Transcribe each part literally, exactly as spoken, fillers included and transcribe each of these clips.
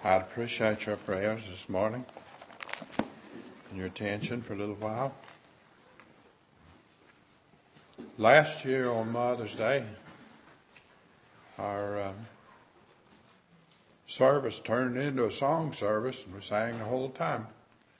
I'd appreciate your prayers this morning and your attention for a little while. Last year on Mother's Day, our um, service turned into a song service, and we sang the whole time.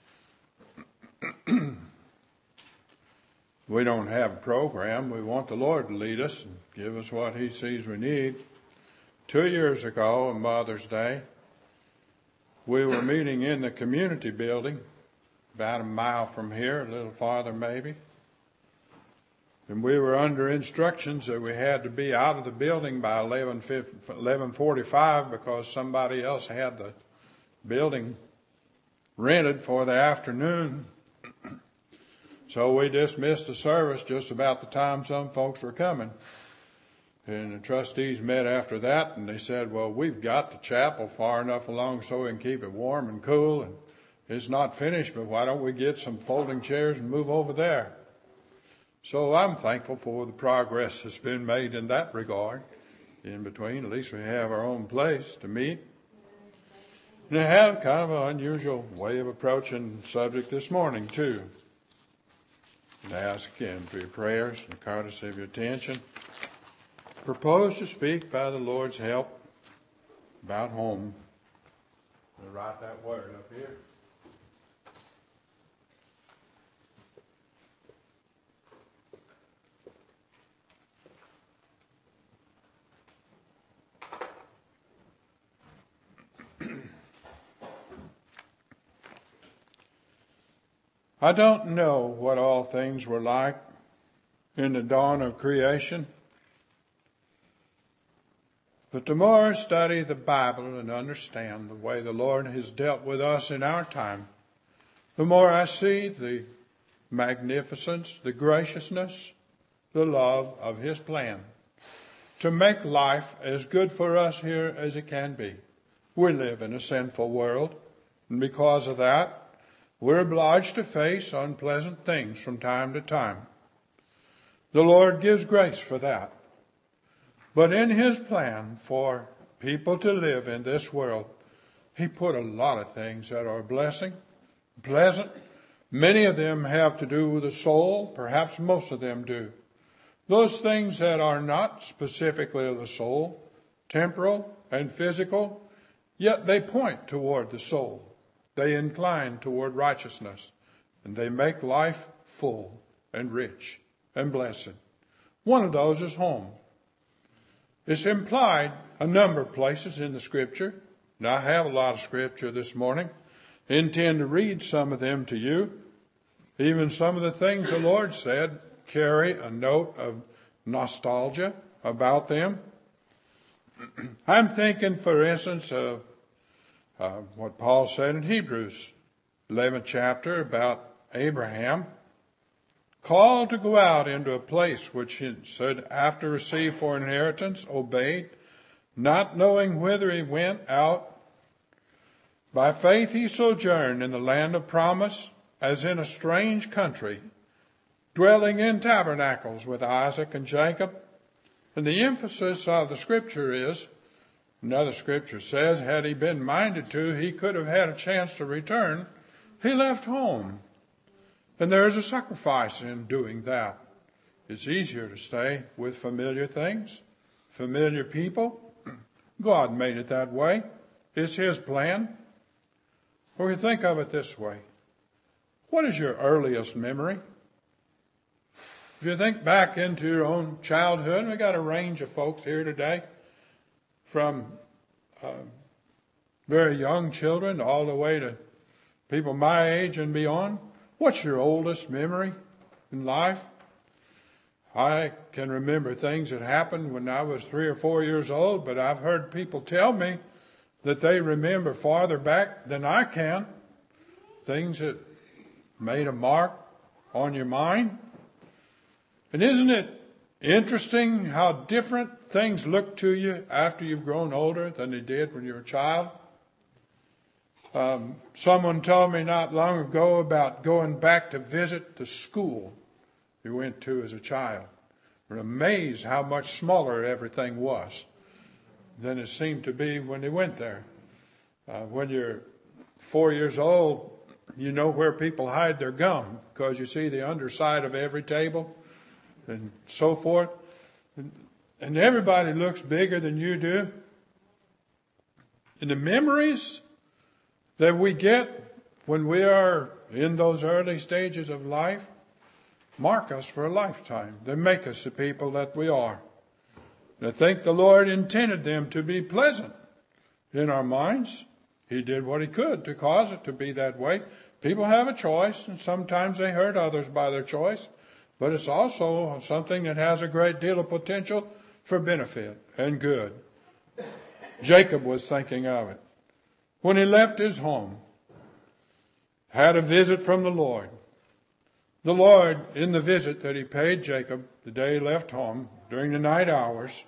We don't have a program. We want the Lord to lead us and give us what He sees we need. Two years ago on Mother's Day, we were meeting in the community building, about a mile from here, a little farther maybe. And we were under instructions that we had to be out of the building by eleven forty-five because somebody else had the building rented for the afternoon. So we dismissed the service just about the time some folks were coming. And the trustees met after that, and they said, well, we've got the chapel far enough along so we can keep it warm and cool, and it's not finished, but why don't we get some folding chairs and move over there? So I'm thankful for the progress that's been made in that regard. In between, at least we have our own place to meet. And I have kind of an unusual way of approaching the subject this morning, too. And I ask again for your prayers and the courtesy of your attention. I propose to speak by the Lord's help about home. I'll write that word up here. I don't know what all things were like in the dawn of creation, but the more I study the Bible and understand the way the Lord has dealt with us in our time, the more I see the magnificence, the graciousness, the love of His plan to make life as good for us here as it can be. We live in a sinful world, and because of that, we're obliged to face unpleasant things from time to time. The Lord gives grace for that. But in His plan for people to live in this world, He put a lot of things that are a blessing, pleasant. Many of them have to do with the soul. Perhaps most of them do. Those things that are not specifically of the soul, temporal and physical, yet they point toward the soul. They incline toward righteousness, and they make life full and rich and blessed. One of those is home. It's implied a number of places in the Scripture, and I have a lot of Scripture this morning. I intend to read some of them to you. Even some of the things the Lord said carry a note of nostalgia about them. I'm thinking, for instance, of Uh, what Paul said in Hebrews, eleventh chapter, about Abraham, called to go out into a place which he said, after received for inheritance, obeyed, not knowing whither he went out. By faith he sojourned in the land of promise, as in a strange country, dwelling in tabernacles with Isaac and Jacob. And the emphasis of the Scripture is, another Scripture says, had he been minded to, he could have had a chance to return. He left home. And there is a sacrifice in doing that. It's easier to stay with familiar things, familiar people. God made it that way. It's His plan. Or you think of it this way. What is your earliest memory? If you think back into your own childhood, we got a range of folks here today, from uh, very young children all the way to people my age and beyond. What's your oldest memory in life? I can remember things that happened when I was three or four years old, but I've heard people tell me that they remember farther back than I can, things that made a mark on your mind. And isn't it interesting how different things look to you after you've grown older than they did when you were a child? Um, someone told me not long ago about going back to visit the school you went to as a child. We're amazed how much smaller everything was than it seemed to be when they went there. Uh, when you're four years old, you know where people hide their gum because you see the underside of every table and so forth. And, and everybody looks bigger than you do. And the memories that we get when we are in those early stages of life mark us for a lifetime. They make us the people that we are. And I think the Lord intended them to be pleasant in our minds. He did what he could to cause it to be that way. People have a choice, and sometimes they hurt others by their choice, but it's also something that has a great deal of potential for benefit and good. Jacob was thinking of it. When he left his home, had a visit from the Lord. The Lord, in the visit that he paid Jacob the day he left home during the night hours,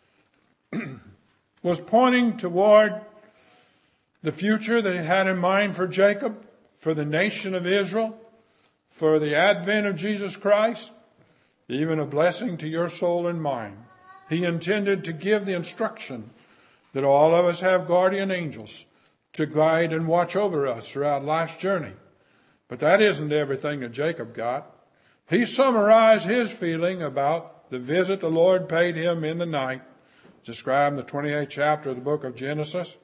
was pointing toward the future that he had in mind for Jacob, for the nation of Israel, for the advent of Jesus Christ, even a blessing to your soul and mine. He intended to give the instruction that all of us have guardian angels to guide and watch over us throughout life's journey. But that isn't everything that Jacob got. He summarized his feeling about the visit the Lord paid him in the night, described in the twenty-eighth chapter of the book of Genesis.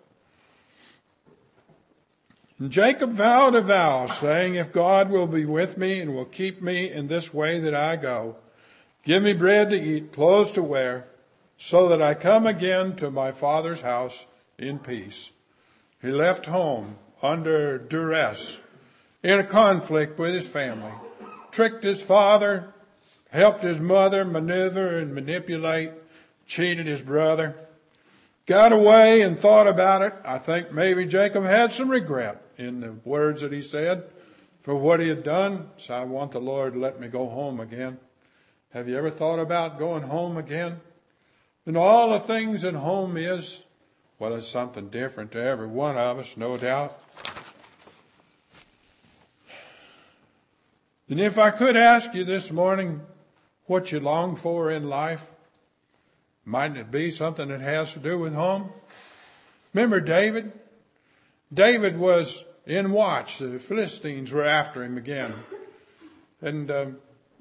And Jacob vowed a vow, saying, if God will be with me and will keep me in this way that I go, give me bread to eat, clothes to wear, so that I come again to my father's house in peace. He left home under duress, in a conflict with his family, tricked his father, helped his mother maneuver and manipulate, cheated his brother, got away and thought about it. I think maybe Jacob had some regret in the words that he said for what he had done. So I want the Lord to let me go home again. Have you ever thought about going home again? And all the things that home is, well, it's something different to every one of us, no doubt. And if I could ask you this morning what you long for in life, might it be something that has to do with home? Remember David? David was in watch. The Philistines were after him again. And um,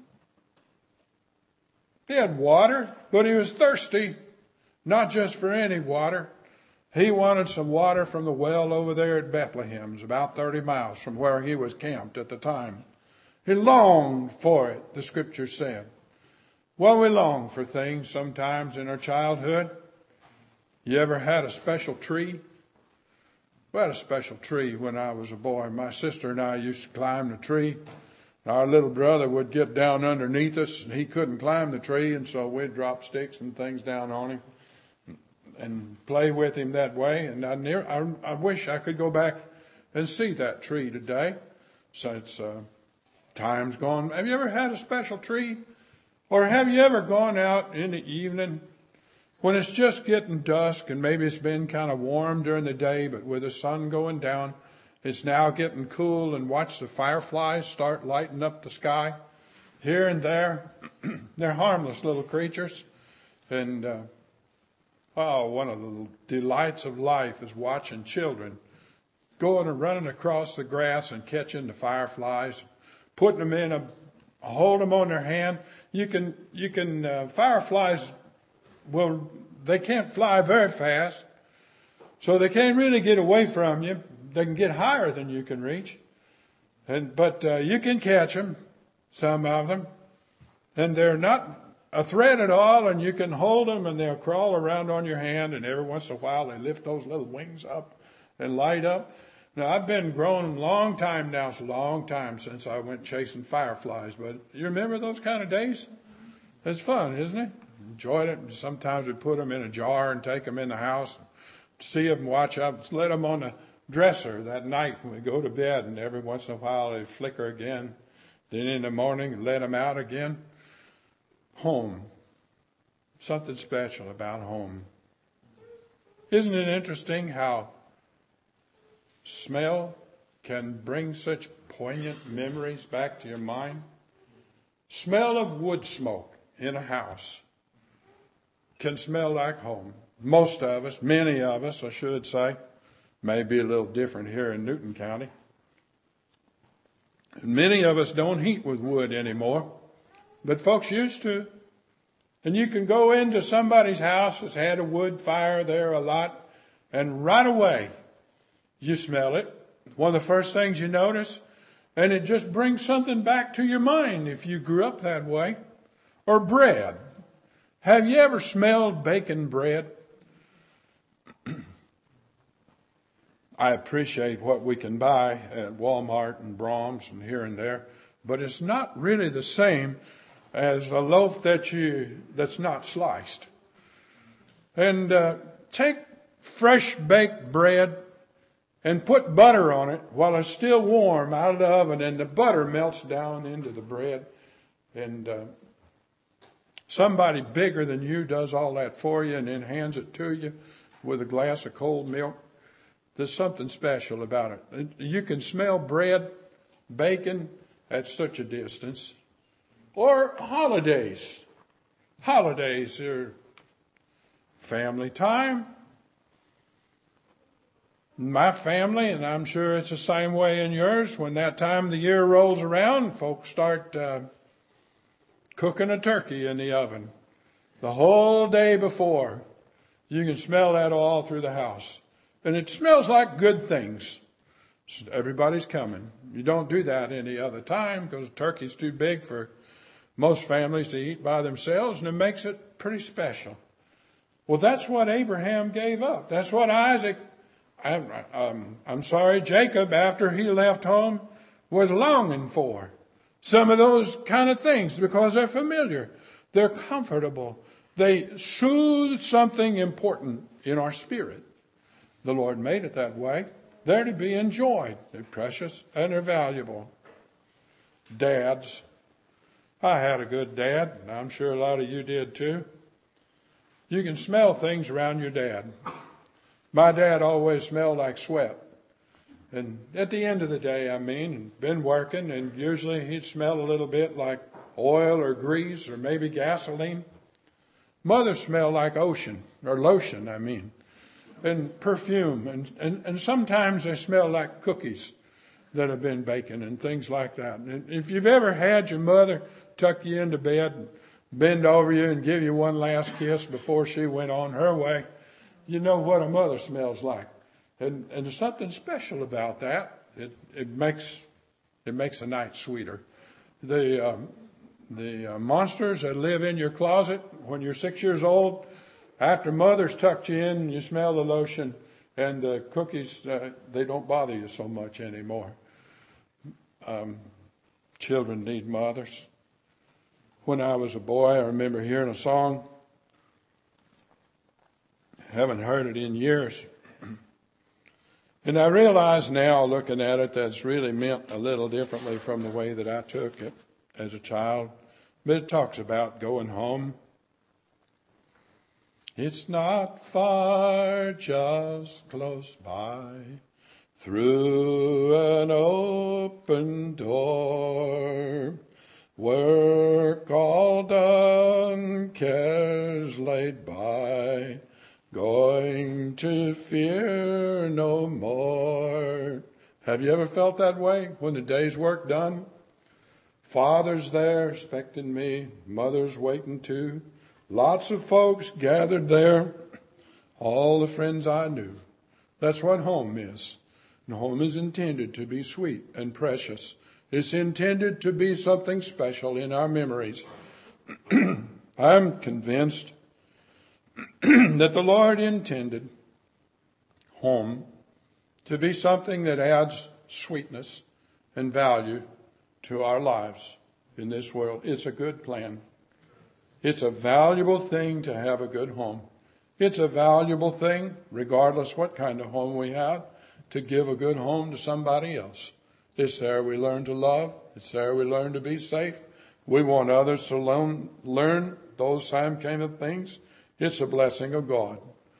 he had water, but he was thirsty, not just for any water. He wanted some water from the well over there at Bethlehem. It's about thirty miles from where he was camped at the time. He longed for it, the scripture said. Well, we long for things sometimes in our childhood. You ever had a special tree? We had a special tree when I was a boy. My sister and I used to climb the tree. Our little brother would get down underneath us, and he couldn't climb the tree, and so we'd drop sticks and things down on him and play with him that way. And I, near, I, I wish I could go back and see that tree today, since uh, time's gone. Have you ever had a special tree? Or have you ever gone out in the evening when it's just getting dusk and maybe it's been kind of warm during the day, but with the sun going down, it's now getting cool, and watch the fireflies start lighting up the sky here and there? They're harmless little creatures. And, uh, oh, one of the delights of life is watching children going and running across the grass and catching the fireflies, putting them in a, hold them on their hand. You can, you can, uh, fireflies, well, they can't fly very fast, so they can't really get away from you. They can get higher than you can reach, and but uh, you can catch them, some of them, and they're not a threat at all, and you can hold them, and they'll crawl around on your hand, and every once in a while they lift those little wings up and light up. Now, I've been growing a long time now. It's a long time since I went chasing fireflies, but you remember those kind of days? It's fun, isn't it? Enjoyed it. Sometimes we put them in a jar and take them in the house, see them, watch up, let them on the dresser that night when we go to bed, and every once in a while they flicker again. Then in the morning, let them out again. Home. Something special about home. Isn't it interesting how smell can bring such poignant memories back to your mind? Smell of wood smoke in a house can smell like home. Most of us, many of us, I should say, May be a little different here in Newton County. And many of us don't heat with wood anymore, but folks used to. And you can go into somebody's house that's had a wood fire there a lot, and right away you smell it. One of the first things you notice, and it just brings something back to your mind if you grew up that way. Or bread. Have you ever smelled baking bread? I appreciate what we can buy at Walmart and Brahms and here and there, but it's not really the same as a loaf that you that's not sliced. And uh, take fresh baked bread and put butter on it while it's still warm out of the oven, and the butter melts down into the bread. And uh, somebody bigger than you does all that for you and then hands it to you with a glass of cold milk. There's something special about it. You can smell bread, bacon at such a distance. Or holidays. Holidays are family time. My family, and I'm sure it's the same way in yours, when that time of the year rolls around, folks start uh, cooking a turkey in the oven. The whole day before, you can smell that all through the house. And it smells like good things. Everybody's coming. You don't do that any other time because turkey's too big for most families to eat by themselves, and it makes it pretty special. Well, that's what Abraham gave up. That's what Isaac, I'm, um, I'm sorry, Jacob, after he left home, was longing for. Some of those kind of things because they're familiar. They're comfortable. They soothe something important in our spirit. The Lord made it that way. They're to be enjoyed. They're precious and they're valuable. Dads. I had a good dad, and I'm sure a lot of you did too. You can smell things around your dad. My dad always smelled like sweat. And at the end of the day, I mean, been working, and usually he'd smell a little bit like oil or grease or maybe gasoline. Mother smelled like ocean, or lotion, I mean. And perfume, and, and, and sometimes they smell like cookies that have been baking and things like that. And if you've ever had your mother tuck you into bed, and bend over you and give you one last kiss before she went on her way, you know what a mother smells like. And, and there's something special about that. It, it makes it makes a night sweeter. The um, the uh, monsters that live in your closet when you're six years old, after mother's tucked you in, you smell the lotion, and the cookies, uh, they don't bother you so much anymore. Um, children need mothers. When I was a boy, I remember hearing a song. Haven't heard it in years. And I realize now, looking at it, that it's really meant a little differently from the way that I took it as a child. But it talks about going home. It's not far, just close by, through an open door. Work all done, cares laid by, going to fear no more. Have you ever felt that way when the day's work done? Father's there expecting me, mother's waiting too. Lots of folks gathered there, all the friends I knew. That's what home is. And home is intended to be sweet and precious. It's intended to be something special in our memories. I'm convinced that the Lord intended home to be something that adds sweetness and value to our lives in this world. It's a good plan. It's a valuable thing to have a good home. It's a valuable thing, regardless what kind of home we have, to give a good home to somebody else. It's there we learn to love. It's there we learn to be safe. We want others to learn, learn those same kind of things. It's a blessing of God.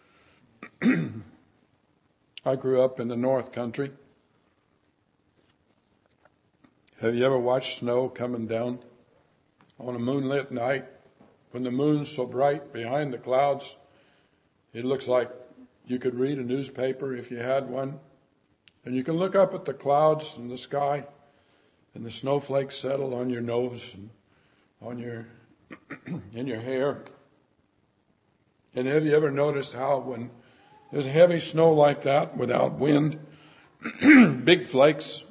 I grew up in the North Country. Have you ever watched snow coming down on a moonlit night? When the moon's so bright behind the clouds, it looks like You could read a newspaper if you had one, and you can look up at the clouds in the sky, and the snowflakes settle on your nose and on your in your hair. And have you ever noticed how when there's heavy snow like that without wind, big flakes,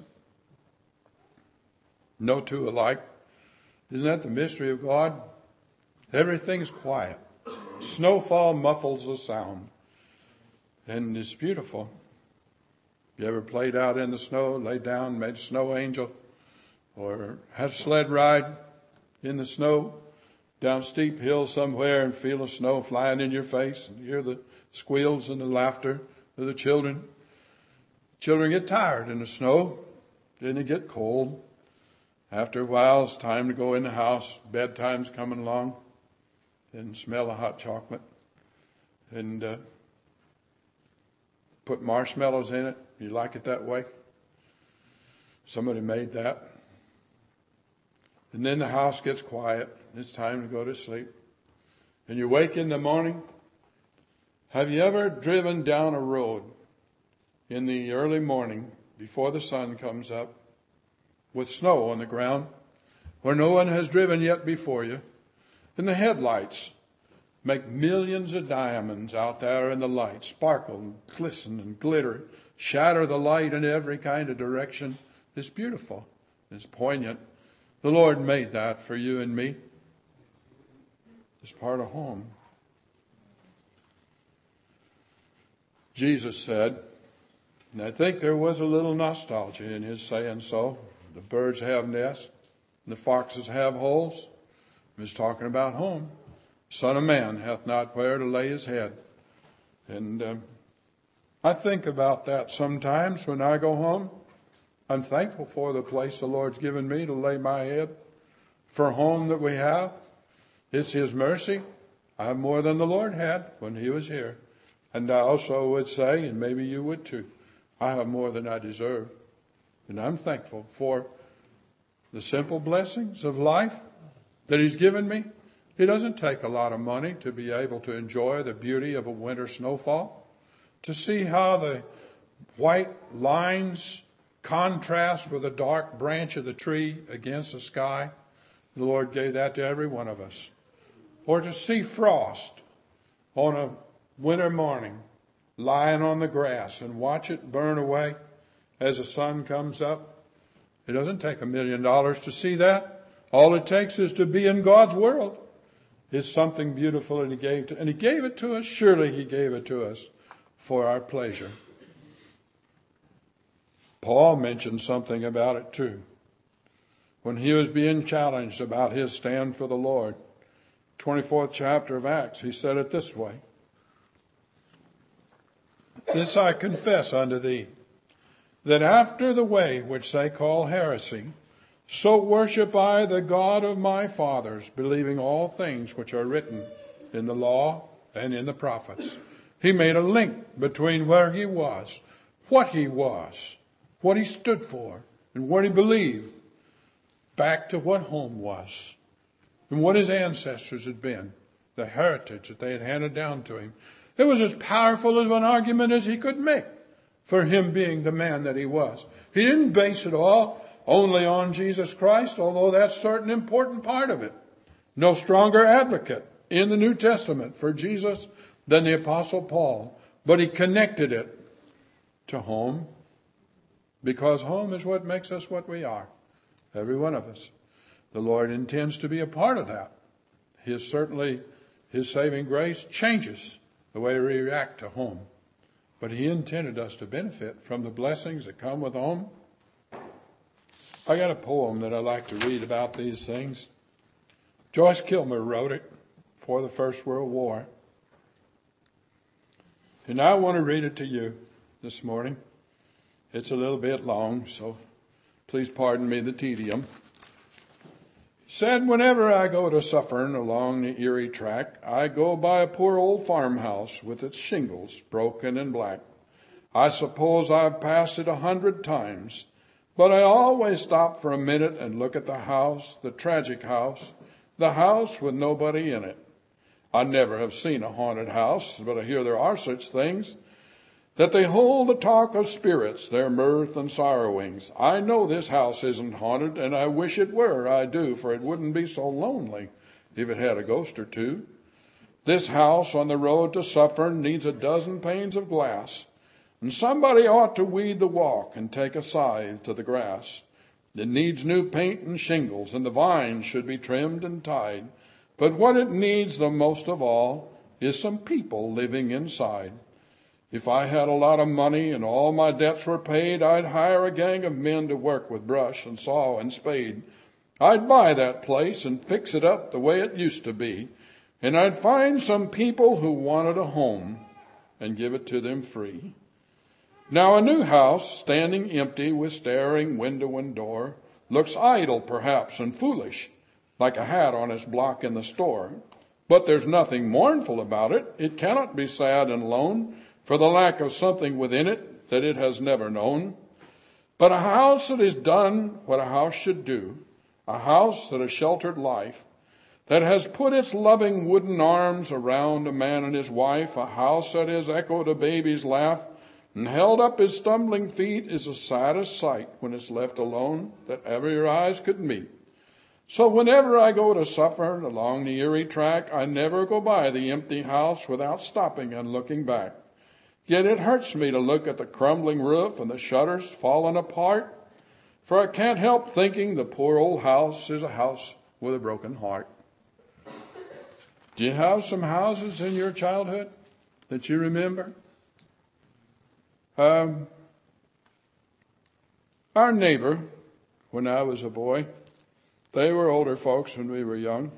no two alike? Isn't that the mystery of God? Everything's quiet. Snowfall muffles the sound. And it's beautiful. You ever played out in the snow, laid down, made a snow angel, or had a sled ride in the snow down steep hills somewhere and feel the snow flying in your face and hear the squeals and the laughter of the children? Children get tired in the snow. Then they get cold. After a while, it's time to go in the house. Bedtime's coming along. And smell of hot chocolate. And uh, put marshmallows in it. You like it that way? Somebody made that. And then the house gets quiet. It's time to go to sleep. And you wake in the morning. Have you ever driven down a road in the early morning before the sun comes up with snow on the ground where no one has driven yet before you? And the headlights make millions of diamonds out there in the light, sparkle and glisten and glitter, shatter the light in every kind of direction. It's beautiful. It's poignant. The Lord made that for you and me. It's part of home. Jesus said, and I think there was a little nostalgia in his saying so, the birds have nests, and the foxes have holes. He was talking about home. Son of man hath not where to lay his head. And um, I think about that sometimes when I go home. I'm thankful for the place the Lord's given me to lay my head, for home that we have. It's his mercy. I have more than the Lord had when he was here. And I also would say, and maybe you would too, I have more than I deserve. And I'm thankful for the simple blessings of life that he's given me. It doesn't take a lot of money to be able to enjoy the beauty of a winter snowfall, to see how the white lines contrast with the dark branch of the tree against the sky. The Lord gave that to every one of us. Or to see frost on a winter morning lying on the grass and watch it burn away as the sun comes up. It doesn't take a million dollars to see that. All it takes is to be in God's world. It's something beautiful, and he gave to, and he gave it to us. Surely he gave it to us for our pleasure. Paul mentioned something about it too. When he was being challenged about his stand for the Lord, twenty-fourth chapter of Acts, he said it this way. This I confess unto thee, that after the way which they call heresy, so worship I the God of my fathers, believing all things which are written in the law and in the prophets. He made a link between where he was, what he was, what he stood for, and what he believed, back to what home was, and what his ancestors had been, the heritage that they had handed down to him. It was as powerful of an argument as he could make for him being the man that he was. He didn't base it all only on Jesus Christ, although that's a certain important part of it. No stronger advocate in the New Testament for Jesus than the Apostle Paul, but he connected it to home, because home is what makes us what we are, every one of us. The Lord intends to be a part of that. His certainly, his saving grace changes the way we react to home. But he intended us to benefit from the blessings that come with home. I got a poem that I like to read about these things. Joyce Kilmer wrote it for the First World War. And I want to read it to you this morning. It's a little bit long, so please pardon me the tedium. Said, whenever I go to Suffern along the Erie track, I go by a poor old farmhouse with its shingles broken and black. I suppose I've passed it a hundred times, but I always stop for a minute and look at the house, the tragic house, the house with nobody in it. I never have seen a haunted house, but I hear there are such things. that they hold the talk of spirits, their mirth and sorrowings. I know this house isn't haunted, and I wish it were, I do, for it wouldn't be so lonely if it had a ghost or two. This house on the road to Suffern needs a dozen panes of glass, and somebody ought to weed the walk and take a scythe to the grass. It needs new paint and shingles, and the vines should be trimmed and tied. But what it needs the most of all is some people living inside. If I had a lot of money and all my debts were paid, I'd hire a gang of men to work with brush and saw and spade. I'd buy that place and fix it up the way it used to be, and I'd find some people who wanted a home and give it to them free. Now a new house, standing empty with staring window and door, looks idle perhaps and foolish, like a hat on its block in the store. But there's nothing mournful about it. It cannot be sad and lone for the lack of something within it that it has never known. But a house that has done what a house should do, a house that has sheltered life, that has put its loving wooden arms around a man and his wife, a house that has echoed a baby's laugh and held up his stumbling feet, is the saddest sight when it's left alone that ever your eyes could meet. So whenever I go to Suffern along the Erie track, I never go by the empty house without stopping and looking back. Yet it hurts me to look at the crumbling roof and the shutters falling apart, for I can't help thinking the poor old house is a house with a broken heart. Do you have some houses in your childhood that you remember? Um, our neighbor, when I was a boy, they were older folks when we were young,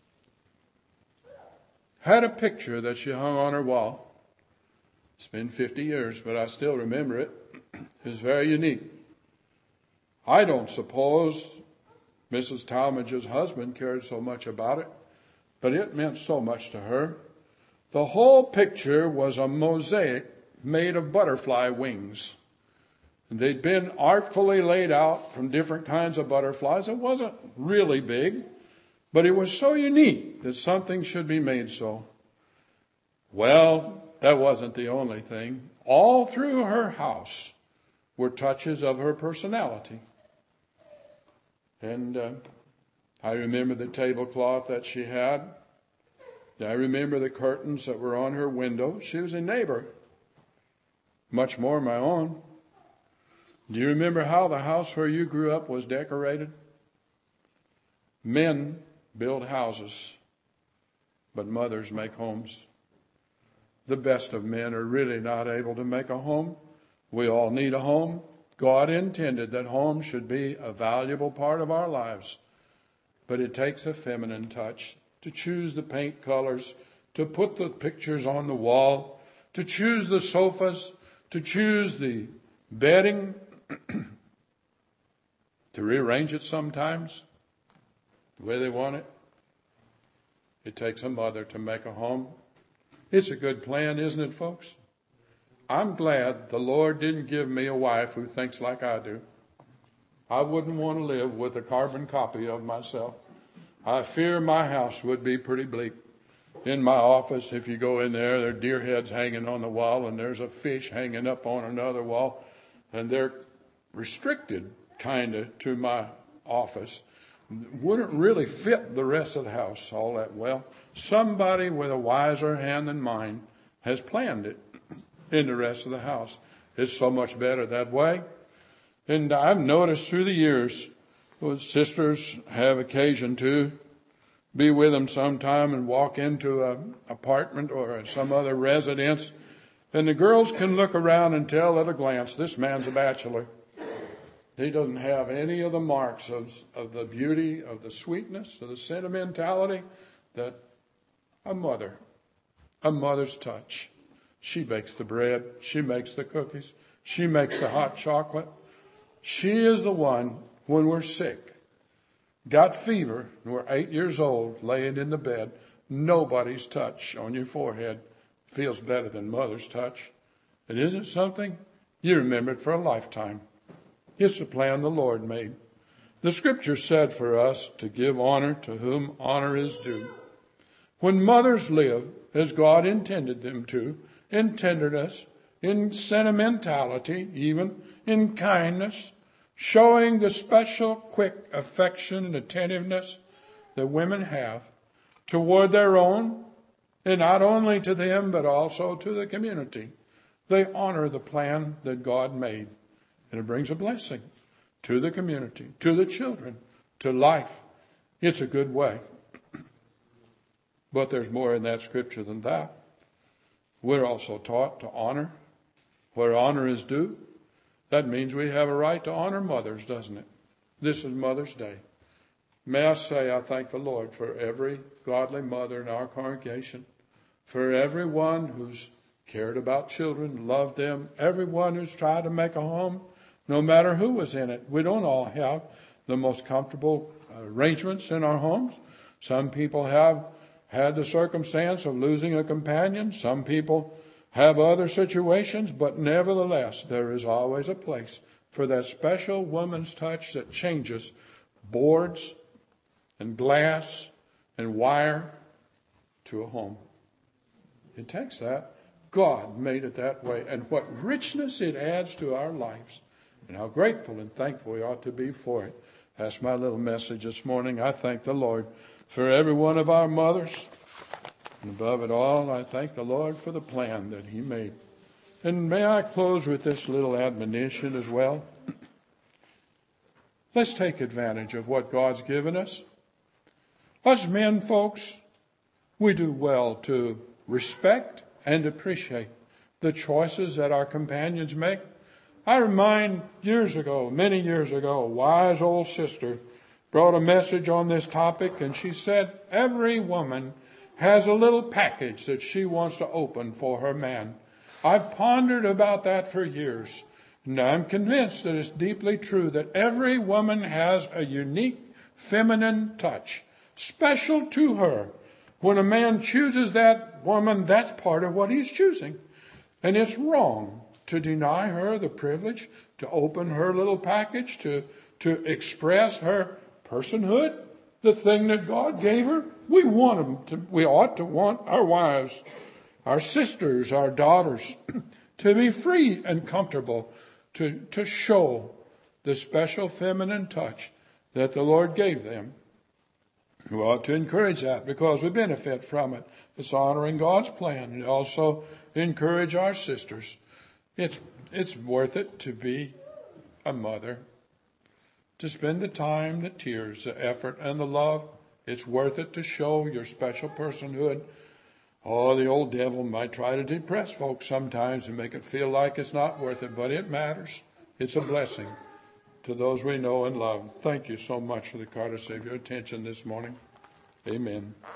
had a picture that she hung on her wall. It's been fifty years, but I still remember it. It was very unique. I don't suppose Missus Talmadge's husband cared so much about it, but it meant so much to her. The whole picture was a mosaic made of butterfly wings. And they'd been artfully laid out from different kinds of butterflies. It wasn't really big, but it was so unique that something should be made so. Well, that wasn't the only thing. All through her house were touches of her personality. And uh, I remember the tablecloth that she had. I remember the curtains that were on her window. She was a neighbor, much more my own. Do you remember how the house where you grew up was decorated? Men build houses, but mothers make homes. The best of men are really not able to make a home. We all need a home. God intended that home should be a valuable part of our lives. But it takes a feminine touch to choose the paint colors, to put the pictures on the wall, to choose the sofas, to choose the bedding, to rearrange it sometimes the way they want it. It takes a mother to make a home. It's a good plan, isn't it, folks? I'm glad the Lord didn't give me a wife who thinks like I do. I wouldn't want to live with a carbon copy of myself. I fear my house would be pretty bleak. In my office, if you go in there, there are deer heads hanging on the wall, and there's a fish hanging up on another wall, and they're restricted, kind of, to my office. Wouldn't really fit the rest of the house all that well. Somebody with a wiser hand than mine has planned it in the rest of the house. It's so much better that way. And I've noticed through the years, those sisters have occasion to be with them sometime and walk into an apartment or some other residence, and the girls can look around and tell at a glance, this man's a bachelor. He doesn't have any of the marks of, of the beauty, of the sweetness, of the sentimentality that a mother, a mother's touch. She bakes the bread. She makes the cookies. She makes the hot chocolate. She is the one when we're sick, got fever, and we're eight years old, laying in the bed. Nobody's touch on your forehead feels better than mother's touch. And isn't it something? You remember it for a lifetime. It's the plan the Lord made. The scripture said for us to give honor to whom honor is due. When mothers live as God intended them to, in tenderness, in sentimentality, even in kindness, showing the special, quick affection and attentiveness that women have toward their own, and not only to them, but also to the community. They honor the plan that God made, and it brings a blessing to the community, to the children, to life. It's a good way. But there's more in that scripture than that. We're also taught to honor where honor is due. That means we have a right to honor mothers, doesn't it? This is Mother's Day. May I say I thank the Lord for every godly mother in our congregation, for everyone who's cared about children, loved them, everyone who's tried to make a home, no matter who was in it. We don't all have the most comfortable arrangements in our homes. Some people have had the circumstance of losing a companion. Some people have other situations, but nevertheless, there is always a place for that special woman's touch that changes boards and glass and wire to a home. It takes that. God made it that way. And what richness it adds to our lives. And how grateful and thankful we ought to be for it. That's my little message this morning. I thank the Lord for every one of our mothers. And above it all, I thank the Lord for the plan that he made. And may I close with this little admonition as well. Let's take advantage of what God's given us. Us men, folks, we do well to respect and appreciate the choices that our companions make. I remind years ago, many years ago, a wise old sister brought a message on this topic, and she said every woman has a little package that she wants to open for her man. I've pondered about that for years, and I'm convinced that it's deeply true that every woman has a unique feminine touch, special to her. When a man chooses that woman, that's part of what he's choosing. And it's wrong to deny her the privilege to open her little package, to, to express her personhood, the thing that God gave her. We want them to, we ought to want our wives, our sisters, our daughters to be free and comfortable to, to show the special feminine touch that the Lord gave them. We ought to encourage that because we benefit from it. It's honoring God's plan. And also encourage our sisters. It's, it's worth it to be a mother, to spend the time, the tears, the effort, and the love. It's worth it to show your special personhood. Oh, the old devil might try to depress folks sometimes and make it feel like it's not worth it, but it matters. It's a blessing to those we know and love. Thank you so much for the courtesy of your attention this morning. Amen.